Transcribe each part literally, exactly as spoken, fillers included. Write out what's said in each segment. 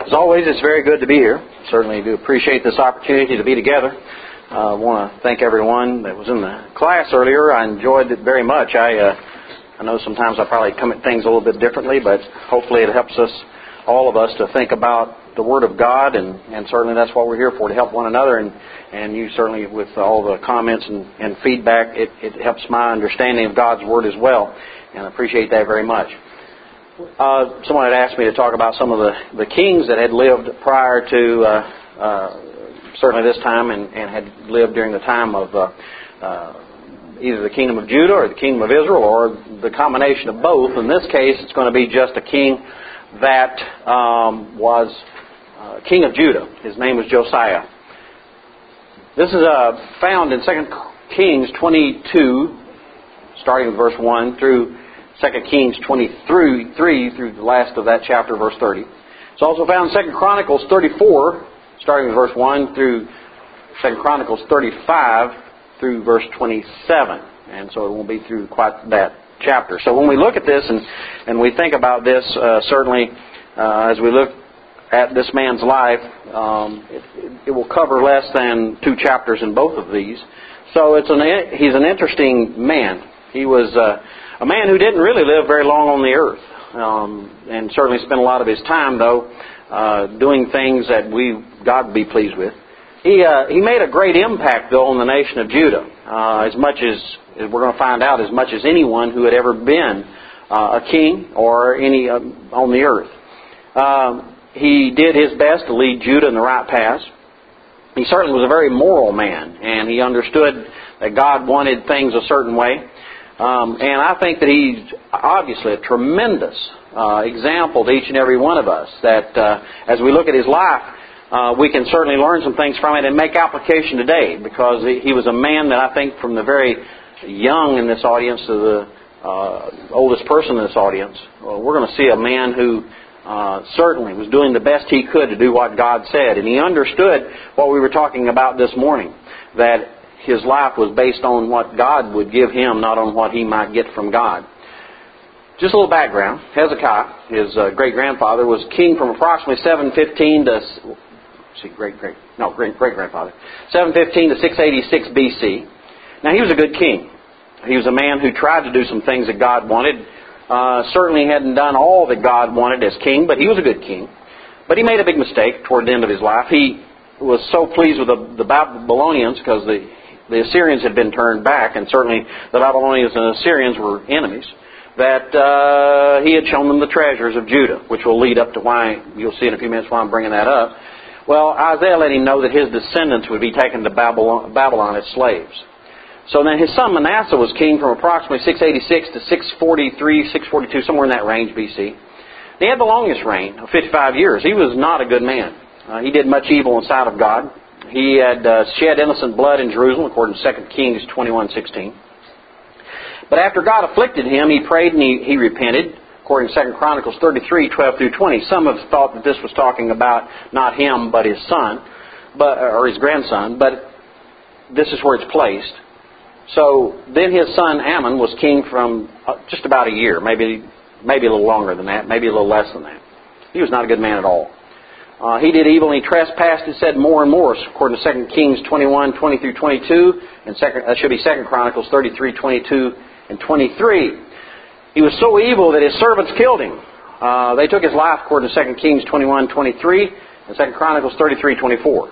As always, it's very good to be here. Certainly do appreciate this opportunity to be together. I uh, want to thank everyone that was in the class earlier. I enjoyed it very much. I uh, I know sometimes I probably come at things a little bit differently, but hopefully it helps us, all of us, to think about the Word of God, and, and certainly that's what we're here for, to help one another. And, and you certainly, with all the comments and, and feedback, it, it helps my understanding of God's Word as well, and I appreciate that very much. Uh, someone had asked me to talk about some of the, the kings that had lived prior to uh, uh, certainly this time, and, and had lived during the time of uh, uh, either the kingdom of Judah or the kingdom of Israel, or the combination of both. In this case, it's going to be just a king that um, was uh, king of Judah. His name was Josiah. This is uh, found in Second Kings twenty-two, starting with verse one, through Second Kings twenty-three through the last of that chapter, verse thirty. It's also found in Second Chronicles thirty-four, starting with verse one, through Second Chronicles thirty-five through verse twenty-seven. And so it won't be through quite that chapter. So when we look at this and, and we think about this, uh, certainly uh, as we look at this man's life, um, it, it will cover less than two chapters in both of these. So it's an, he's an interesting man. He was uh, a man who didn't really live very long on the earth, um, and certainly spent a lot of his time, though, uh, doing things that we God would be pleased with. He uh, he made a great impact, though, on the nation of Judah, uh, as much as, as we're going to find out, as much as anyone who had ever been uh, a king or any uh, on the earth. Um, he did his best to lead Judah in the right paths. He certainly was a very moral man, and he understood that God wanted things a certain way. Um, and I think that he's obviously a tremendous uh, example to each and every one of us, that uh, as we look at his life, uh, we can certainly learn some things from it and make application today, because he was a man that I think, from the very young in this audience to the uh, oldest person in this audience, well, we're going to see a man who uh, certainly was doing the best he could to do what God said. And he understood what we were talking about this morning, that his life was based on what God would give him, not on what he might get from God. Just a little background. Hezekiah, his uh, great-grandfather, was king from approximately seven fifteen to, see, great-great, no, great-great-grandfather, seven fifteen to six eighty-six B C. Now, he was a good king. He was a man who tried to do some things that God wanted. Uh, certainly hadn't done all that God wanted as king, but he was a good king. But he made a big mistake toward the end of his life. He was so pleased with the, the Babylonians, because the The Assyrians had been turned back, and certainly the Babylonians and Assyrians were enemies, that uh, he had shown them the treasures of Judah, which will lead up to why, you'll see in a few minutes why I'm bringing that up. Well, Isaiah let him know that his descendants would be taken to Babylon, Babylon as slaves. So then his son Manasseh was king from approximately six eighty-six to six forty-three, six forty-two, somewhere in that range B C. He had the longest reign of fifty-five years. He was not a good man. Uh, he did much evil in the sight of God. He had uh, shed innocent blood in Jerusalem, according to Second Kings twenty-one sixteen. But after God afflicted him, he prayed and he, he repented, according to Second Chronicles thirty-three, twelve through twenty. Some have thought that this was talking about not him, but his son, but or his grandson, but this is where it's placed. So then his son Ammon was king from uh, just about a year, maybe maybe a little longer than that, maybe a little less than that. He was not a good man at all. Uh, he did evil and he trespassed, it said, more and more, according to Second Kings twenty-one, twenty through twenty-two, and second, that should be Second Chronicles thirty-three, twenty-two, and twenty-three. He was so evil that his servants killed him. Uh, they took his life, according to Second Kings twenty-one, twenty-three, and Second Chronicles thirty-three, twenty-four.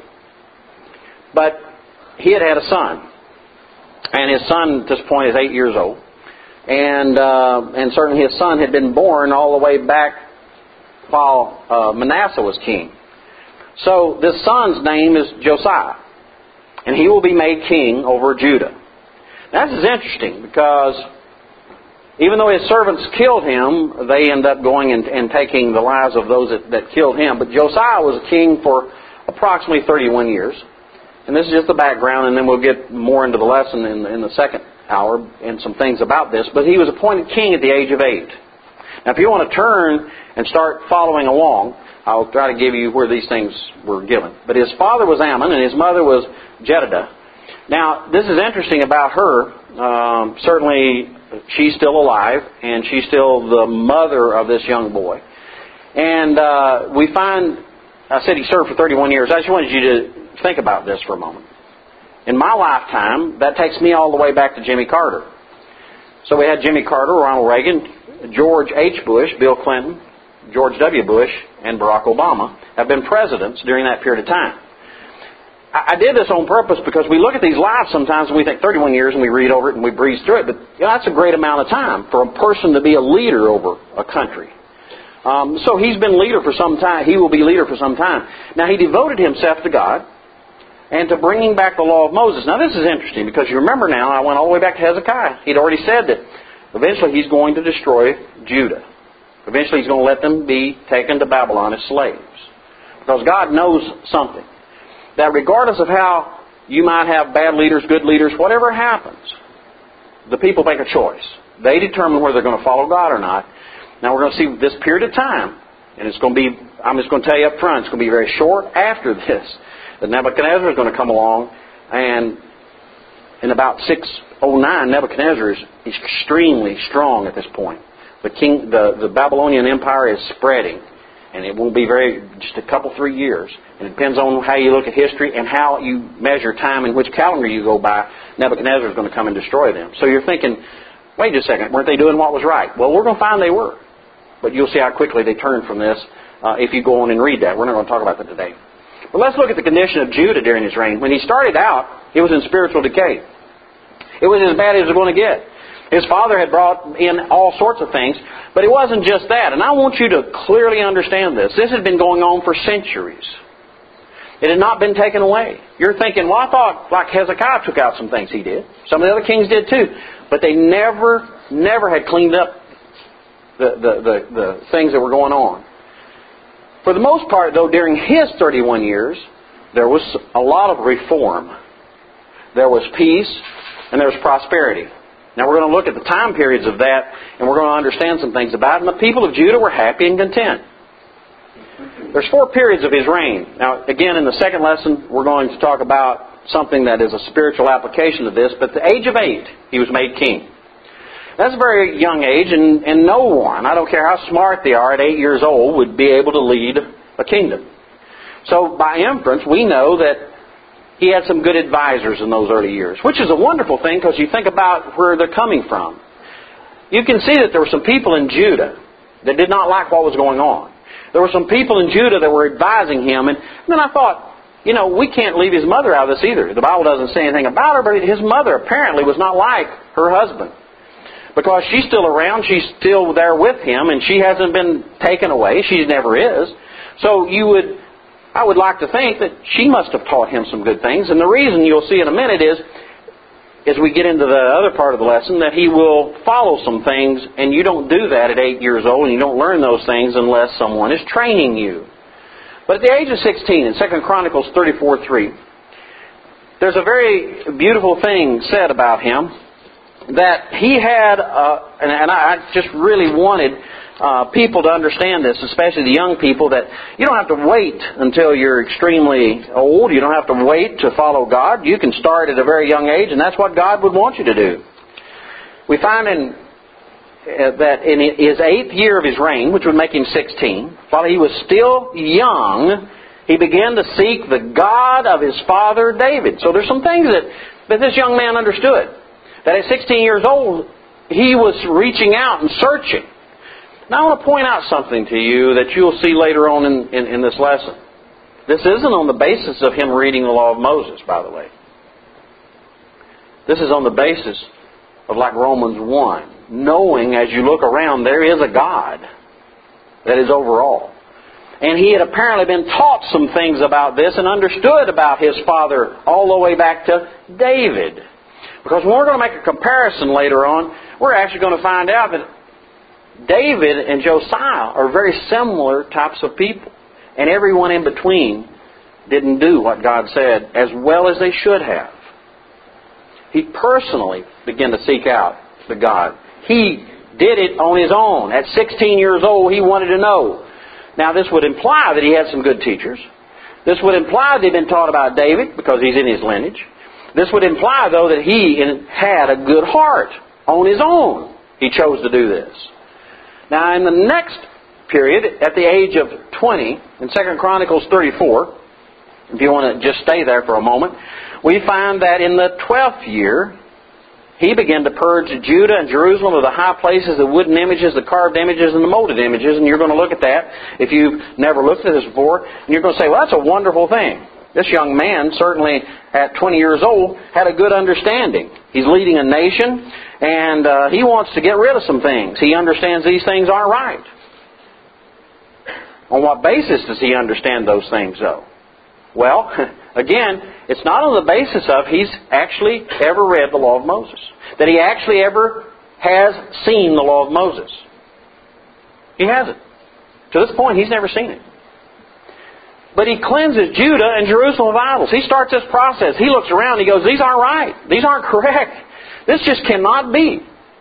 But he had had a son, and his son at this point is eight years old, and uh, and certainly his son had been born all the way back while uh, Manasseh was king. So this son's name is Josiah, and he will be made king over Judah. Now, this is interesting, because even though his servants killed him, they end up going and, and taking the lives of those that, that killed him. But Josiah was a king for approximately thirty-one years. And this is just the background, and then we'll get more into the lesson in, in the second hour and some things about this. But he was appointed king at the age of eight. Now, if you want to turn and start following along, I'll try to give you where these things were given. But his father was Ammon, and his mother was Jedidah. Now, this is interesting about her. Um, certainly, she's still alive, and she's still the mother of this young boy. And uh, we find I said he served for thirty-one years. I just wanted you to think about this for a moment. In my lifetime, that takes me all the way back to Jimmy Carter. So we had Jimmy Carter, Ronald Reagan, George H. Bush, Bill Clinton, George W. Bush, and Barack Obama have been presidents during that period of time. I did this on purpose because we look at these lives sometimes and we think thirty-one years and we read over it and we breeze through it. But you know, that's a great amount of time for a person to be a leader over a country. Um, so he's been leader for some time. He will be leader for some time. Now, he devoted himself to God and to bringing back the law of Moses. Now, this is interesting because you remember now, I went all the way back to Hezekiah. He'd already said that eventually he's going to destroy Judah. Eventually he's going to let them be taken to Babylon as slaves. Because God knows something. That regardless of how you might have bad leaders, good leaders, whatever happens, the people make a choice. They determine whether they're going to follow God or not. Now we're going to see this period of time, and it's going to be, I'm just going to tell you up front, it's going to be very short after this, that Nebuchadnezzar is going to come along, and in about six oh nine, Nebuchadnezzar is extremely strong at this point. The king, the, the Babylonian Empire is spreading, and it won't be very, just a couple, three years. And it depends on how you look at history and how you measure time and which calendar you go by. Nebuchadnezzar is going to come and destroy them. So you're thinking, wait a second, weren't they doing what was right? Well, we're going to find they were. But you'll see how quickly they turned from this uh, if you go on and read that. We're not going to talk about that today. But let's look at the condition of Judah during his reign. When he started out, he was in spiritual decay. It was as bad as it was going to get. His father had brought in all sorts of things, but it wasn't just that. And I want you to clearly understand this. This had been going on for centuries. It had not been taken away. You're thinking, well, I thought like Hezekiah took out some things. He did. Some of the other kings did too. But they never, never had cleaned up the, the, the, the things that were going on. For the most part, though, during his thirty-one years, there was a lot of reform. There was peace and there was prosperity. Now we're going to look at the time periods of that, and we're going to understand some things about it. And the people of Judah were happy and content. There's four periods of his reign. Now, again, in the second lesson, we're going to talk about something that is a spiritual application of this. But at the age of eight, he was made king. That's a very young age, and, and no one, I don't care how smart they are at eight years old, would be able to lead a kingdom. So by inference, we know that he had some good advisors in those early years, which is a wonderful thing because you think about where they're coming from. You can see that there were some people in Judah that did not like what was going on. There were some people in Judah that were advising him, and then I thought, you know, we can't leave his mother out of this either. The Bible doesn't say anything about her, but his mother apparently was not like her husband. Because she's still around, she's still there with him, and she hasn't been taken away. She never is. So you would, I would like to think that she must have taught him some good things. And the reason you'll see in a minute is, as we get into the other part of the lesson, that he will follow some things, and you don't do that at eight years old, and you don't learn those things unless someone is training you. But at the age of sixteen, in Second Chronicles thirty-four three, there's a very beautiful thing said about him, that he had, uh, and, and I just really wanted uh, people to understand this, especially the young people, that you don't have to wait until you're extremely old. You don't have to wait to follow God. You can start at a very young age, and that's what God would want you to do. We find in uh, that in his eighth year of his reign, which would make him sixteen, while he was still young, he began to seek the God of his father David. So there's some things that, that this young man understood. That at sixteen years old, he was reaching out and searching. Now I want to point out something to you that you'll see later on in, in, in this lesson. This isn't on the basis of him reading the law of Moses, by the way. This is on the basis of like Romans one. Knowing as you look around, there is a God that is over all. And he had apparently been taught some things about this and understood about his father all the way back to David. Because when we're going to make a comparison later on, we're actually going to find out that David and Josiah are very similar types of people. And everyone in between didn't do what God said as well as they should have. He personally began to seek out the God. He did it on his own. At sixteen years old, he wanted to know. Now, this would imply that he had some good teachers. This would imply that he'd been taught about David because he's in his lineage. This would imply, though, that he had a good heart on his own. He chose to do this. Now, in the next period, at the age of twenty, in Second Chronicles thirty-four, if you want to just stay there for a moment, we find that in the twelfth year, he began to purge Judah and Jerusalem of the high places, the wooden images, the carved images, and the molded images. And you're going to look at that if you've never looked at this before. And you're going to say, well, that's a wonderful thing. This young man, certainly at twenty years old, had a good understanding. He's leading a nation, and uh, he wants to get rid of some things. He understands these things aren't right. On what basis does he understand those things, though? Well, again, it's not on the basis of he's actually ever read the law of Moses. That he actually ever has seen the law of Moses. He hasn't. To this point, he's never seen it. But he cleanses Judah and Jerusalem of idols. He starts this process. He looks around and he goes, these aren't right. These aren't correct. This just cannot be.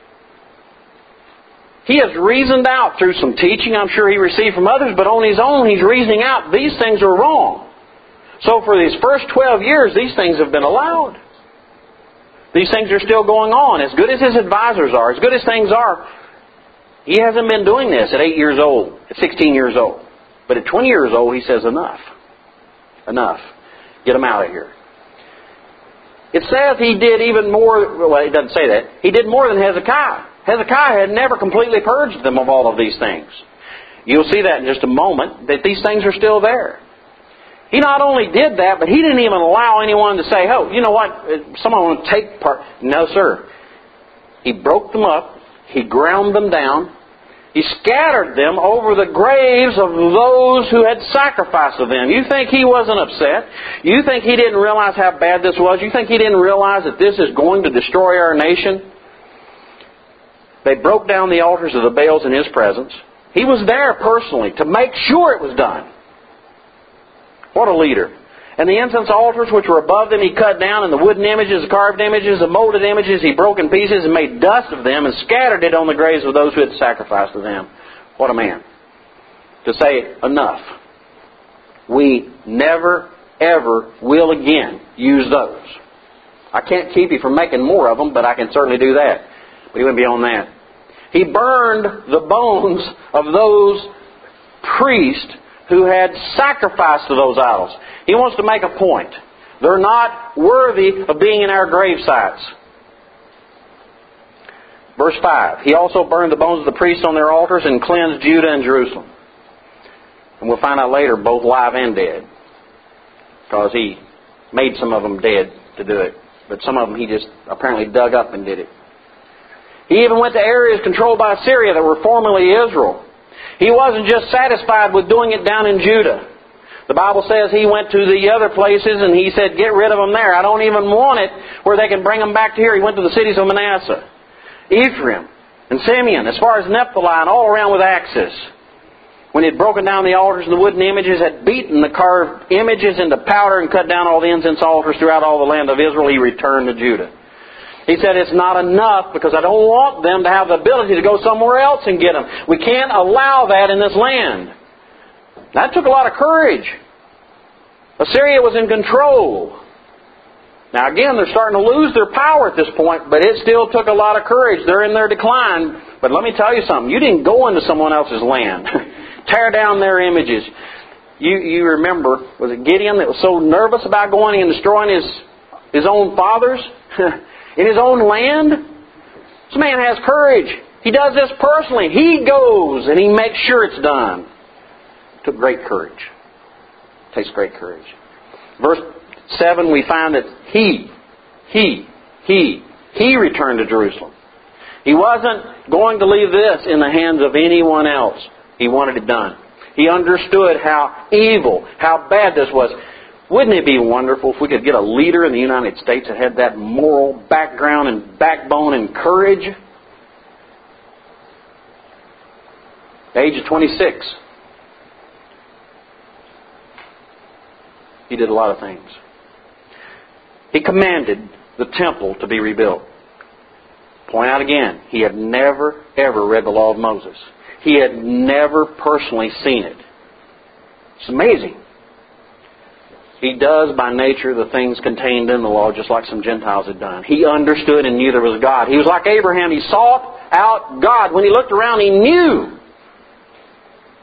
He has reasoned out through some teaching I'm sure he received from others, but on his own he's reasoning out these things are wrong. So for these first twelve years, these things have been allowed. These things are still going on. As good as his advisors are, as good as things are, he hasn't been doing this at eight years old, at sixteen years old. But at twenty years old, he says, enough. Enough. Get them out of here. It says he did even more, well, it doesn't say that. He did more than Hezekiah. Hezekiah had never completely purged them of all of these things. You'll see that in just a moment, that these things are still there. He not only did that, but he didn't even allow anyone to say, oh, you know what, someone want to take part. No, sir. He broke them up. He ground them down. He scattered them over the graves of those who had sacrificed to them. You think he wasn't upset? You think he didn't realize how bad this was? You think he didn't realize that this is going to destroy our nation? They broke down the altars of the Baals in his presence. He was there personally to make sure it was done. What a leader. And the incense altars which were above them he cut down, and the wooden images, the carved images, the molded images he broke in pieces and made dust of them and scattered it on the graves of those who had sacrificed to them. What a man. To say, enough. We never, ever will again use those. I can't keep you from making more of them, but I can certainly do that. But he went beyond that. He burned the bones of those priests who had sacrificed to those idols. He wants to make a point. They're not worthy of being in our grave sites. Verse five. He also burned the bones of the priests on their altars and cleansed Judah and Jerusalem. And we'll find out later, both live and dead. Because he made some of them dead to do it. But some of them he just apparently dug up and did it. He even went to areas controlled by Assyria that were formerly Israel. He wasn't just satisfied with doing it down in Judah. The Bible says he went to the other places and he said, get rid of them there. I don't even want it where they can bring them back to here. He went to the cities of Manasseh, Ephraim, and Simeon, as far as Naphtali, and all around with axes. When he had broken down the altars and the wooden images, had beaten the carved images into powder and cut down all the incense altars throughout all the land of Israel, he returned to Judah. He said, it's not enough because I don't want them to have the ability to go somewhere else and get them. We can't allow that in this land. That took a lot of courage. Assyria was in control. Now again, they're starting to lose their power at this point, but it still took a lot of courage. They're in their decline. But let me tell you something. You didn't go into someone else's land. Tear down their images. You, you remember, was it Gideon that was so nervous about going and destroying his, his own fathers? In his own land? This man has courage. He does this personally. He goes and he makes sure it's done. It took great courage. It takes great courage. Verse seven, we find that he, he, he, he returned to Jerusalem. He wasn't going to leave this in the hands of anyone else. He wanted it done. He understood how evil, how bad this was. Wouldn't it be wonderful if we could get a leader in the United States that had that moral background and backbone and courage? At the age of twenty-six, he did a lot of things. He commanded the temple to be rebuilt. Point out again, he had never, ever read the law of Moses. He had never personally seen it. It's amazing. He does by nature the things contained in the law just like some Gentiles had done. He understood and knew there was God. He was like Abraham. He sought out God. When he looked around, he knew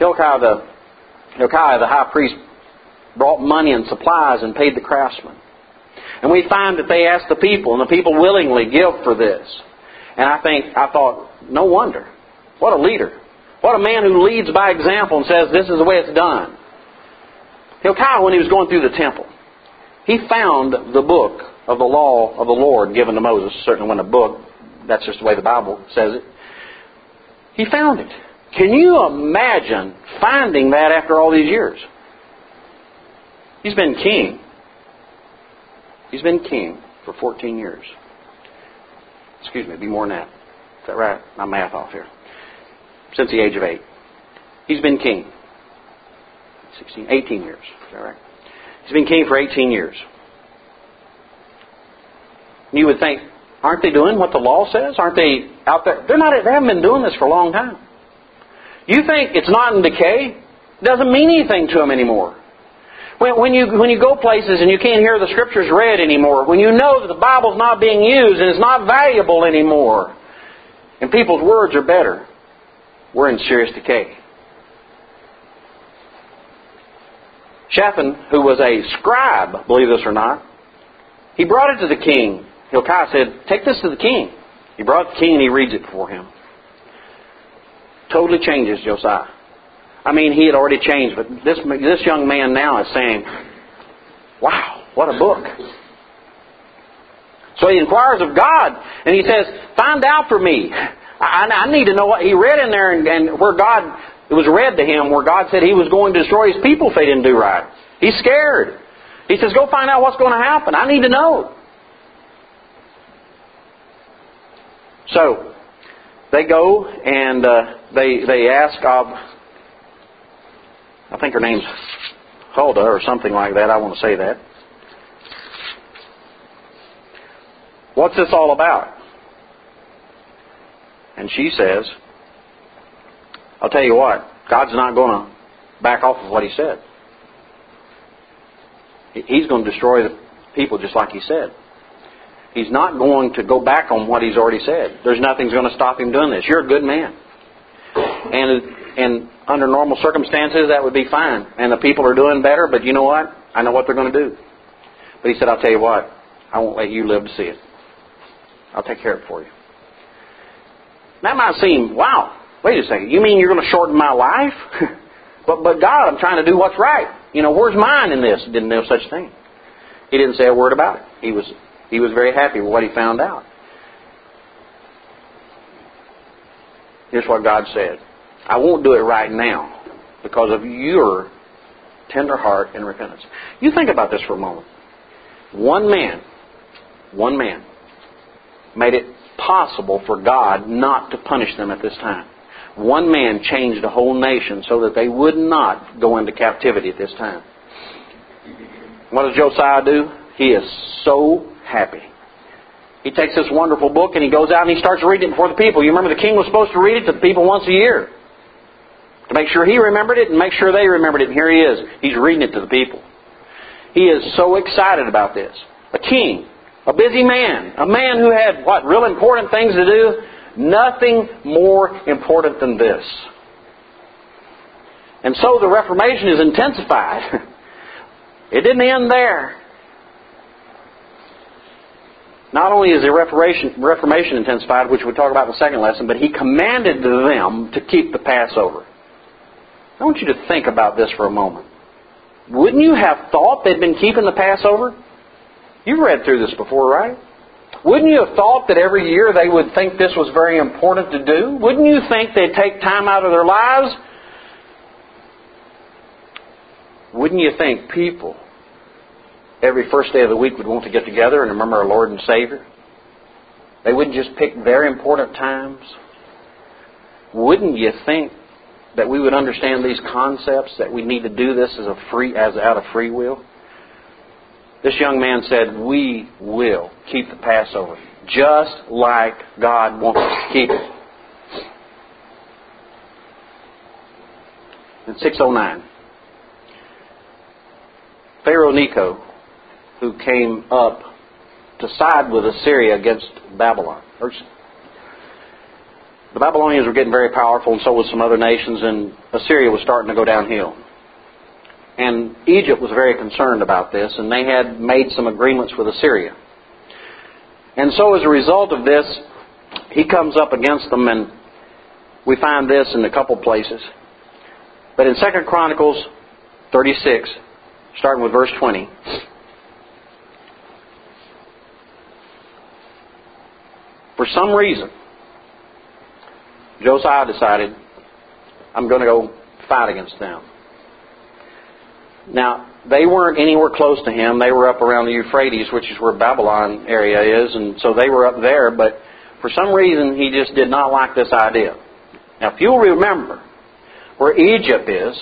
Hilkiah the, Hilkiah the high priest brought money and supplies and paid the craftsmen. And we find that they asked the people, and the people willingly give for this. And I think, I thought, no wonder. What a leader. What a man who leads by example and says, this is the way it's done. Hilkiah, when he was going through the temple, he found the book of the law of the Lord given to Moses. Certainly when a book, that's just the way the Bible says it. He found it. Can you imagine finding that after all these years? He's been king. He's been king for fourteen years. Excuse me, it'd be more than that. Is that right? My math off here. Since the age of eight. He's been king. sixteen, eighteen years. Is that right? He's been king for eighteen years. You would think, aren't they doing what the law says? Aren't they out there? They're not. They haven't been doing this for a long time. You think it's not in decay? It doesn't mean anything to them anymore. When, when you when you go places and you can't hear the Scriptures read anymore, when you know that the Bible's not being used and it's not valuable anymore, and people's words are better, we're in serious decay. Shaphan, who was a scribe, believe this or not, he brought it to the king. Hilkiah said, take this to the king. He brought it to the king and he reads it for him. Totally changes Josiah. I mean, he had already changed, but this this young man now is saying, wow, what a book. So he inquires of God, and he says, find out for me. I, I need to know what he read in there, and, and where God, it was read to him, where God said he was going to destroy his people if they didn't do right. He's scared. He says, go find out what's going to happen. I need to know. So, they go and uh, they they ask of, I think her name's Huldah or something like that. I want to say that. What's this all about? And she says, I'll tell you what, God's not going to back off of what He said. He's going to destroy the people just like He said. He's not going to go back on what He's already said. There's nothing's going to stop Him doing this. You're a good man. And and under normal circumstances, that would be fine. And the people are doing better, but you know what? I know what they're going to do. But he said, I'll tell you what, I won't let you live to see it. I'll take care of it for you. That might seem, wow, wait a second, you mean you're going to shorten my life? but but God, I'm trying to do what's right. You know, where's mine in this? Didn't know such thing. He didn't say a word about it. He was he was very happy with what he found out. Here's what God said. I won't do it right now because of your tender heart and repentance. You think about this for a moment. One man, one man made it possible for God not to punish them at this time. One man changed a whole nation so that they would not go into captivity at this time. What does Josiah do? He is so happy. He takes this wonderful book and he goes out and he starts reading it before the people. You remember the king was supposed to read it to the people once a year. To make sure he remembered it and make sure they remembered it. And here he is. He's reading it to the people. He is so excited about this. A king. A busy man. A man who had, what, real important things to do. Nothing more important than this. And so the Reformation is intensified. It didn't end there. Not only is the Reformation, Reformation intensified, which we'll talk about in the second lesson, but he commanded them to keep the Passover. I want you to think about this for a moment. Wouldn't you have thought they'd been keeping the Passover? You've read through this before, right? Wouldn't you have thought that every year they would think this was very important to do? Wouldn't you think they'd take time out of their lives? Wouldn't you think people every first day of the week would want to get together and remember our Lord and Savior? They wouldn't just pick very important times. Wouldn't you think that we would understand these concepts, that we need to do this as a free, as out of free will? This young man said, we will keep the Passover just like God wants us to keep it. In six oh nine, Pharaoh Necho, who came up to side with Assyria against Babylon. the Babylonians were getting very powerful, and so was some other nations, and Assyria was starting to go downhill. And Egypt was very concerned about this, and they had made some agreements with Assyria. And so as a result of this, he comes up against them, and we find this in a couple places. But in Second Chronicles thirty-six, starting with verse twenty, for some reason, Josiah decided, I'm going to go fight against them. Now, they weren't anywhere close to him. They were up around the Euphrates, which is where Babylon area is, and so they were up there, but for some reason he just did not like this idea. Now, if you'll remember, where Egypt is,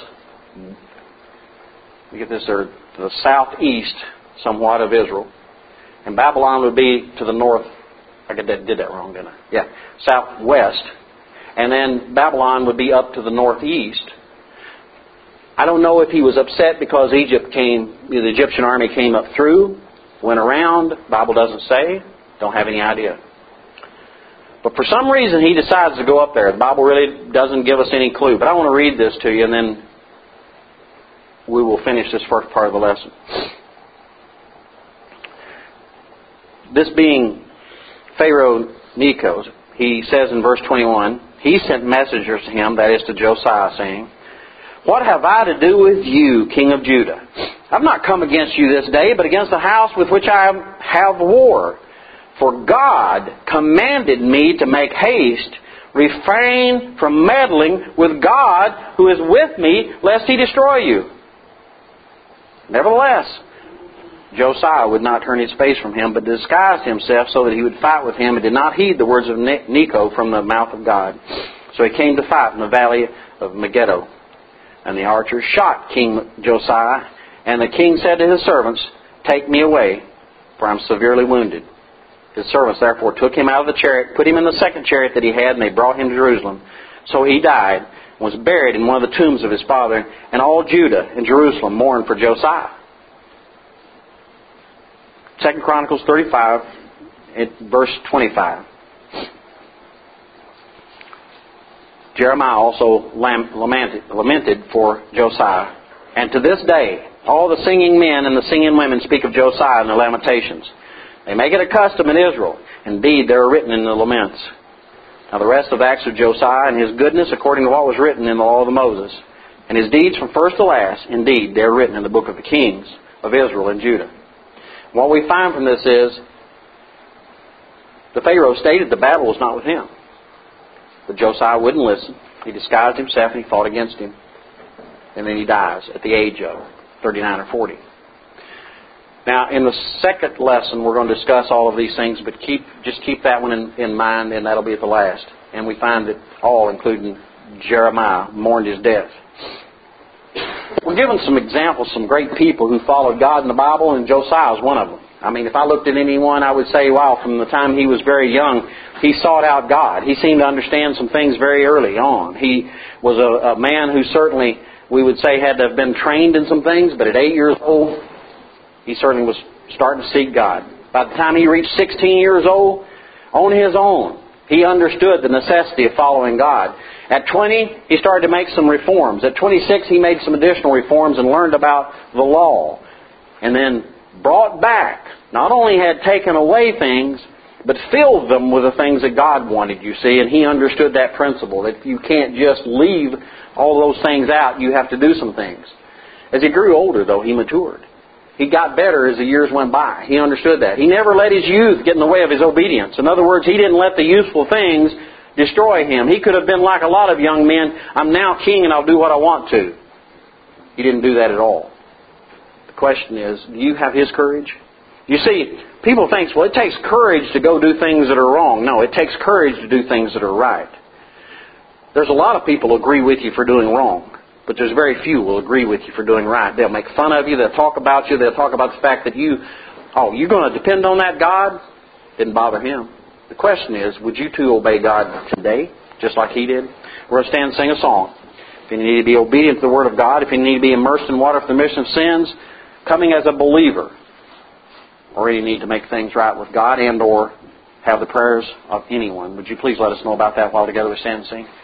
you get this, they're to the southeast somewhat of Israel, and Babylon would be to the north. I did that wrong, didn't I? Yeah, southwest. And then Babylon would be up to the northeast. I don't know if he was upset because Egypt came, the Egyptian army came up through, went around. Bible doesn't say. Don't have any idea. But for some reason he decides to go up there. The Bible really doesn't give us any clue. But I want to read this to you, and then we will finish this first part of the lesson. This being Pharaoh Necho, he says in verse twenty-one, he sent messengers to him, that is to Josiah, saying, what have I to do with you, King of Judah? I've not come against you this day, but against the house with which I have war. For God commanded me to make haste, refrain from meddling with God who is with me, lest he destroy you. Nevertheless, Josiah would not turn his face from him, but disguised himself so that he would fight with him, and did not heed the words of Necho from the mouth of God. So he came to fight in the valley of Megiddo. And the archers shot King Josiah, and the king said to his servants, take me away, for I am severely wounded. His servants therefore took him out of the chariot, put him in the second chariot that he had, and they brought him to Jerusalem. So he died, and was buried in one of the tombs of his father, and all Judah and Jerusalem mourned for Josiah. Second Chronicles thirty-five, verse twenty-five. Jeremiah also lamented, lamented for Josiah. And to this day, all the singing men and the singing women speak of Josiah in their lamentations. They make it a custom in Israel. Indeed, they are written in the laments. Now the rest of the acts of Josiah and his goodness according to what was written in the law of Moses. And his deeds from first to last, indeed, they are written in the book of the kings of Israel and Judah. What we find from this is, the Pharaoh stated the battle was not with him. But Josiah wouldn't listen. He disguised himself and he fought against him. And then he dies at the age of thirty-nine or forty. Now, in the second lesson, we're going to discuss all of these things, but keep just keep that one in, in mind, and that'll be at the last. And we find that all, including Jeremiah, mourned his death. We're given some examples, some great people who followed God in the Bible, and Josiah is one of them. I mean, if I looked at anyone, I would say, wow, from the time he was very young, he sought out God. He seemed to understand some things very early on. He was a, a man who certainly, we would say, had to have been trained in some things, but at eight years old, he certainly was starting to seek God. By the time he reached sixteen years old, on his own, he understood the necessity of following God. At twenty, he started to make some reforms. At twenty-six, he made some additional reforms and learned about the law. And then brought back, not only had taken away things, but filled them with the things that God wanted, you see. And he understood that principle, that you can't just leave all those things out. You have to do some things. As he grew older, though, he matured. He got better as the years went by. He understood that. He never let his youth get in the way of his obedience. In other words, he didn't let the useful things destroy him. He could have been like a lot of young men, I'm now king and I'll do what I want to. He didn't do that at all. The question is, do you have his courage? You see, people think, well, it takes courage to go do things that are wrong. No, it takes courage to do things that are right. There's a lot of people who agree with you for doing wrong, but there's very few who will agree with you for doing right. They'll make fun of you. They'll talk about you. They'll talk about the fact that you, oh, you're going to depend on that God? Didn't bother him. The question is, would you too obey God today, just like he did? We're going to stand and sing a song. If you need to be obedient to the Word of God, if you need to be immersed in water for the remission of sins, coming as a believer, or you need to make things right with God and or have the prayers of anyone. Would you please let us know about that while together we stand and sing?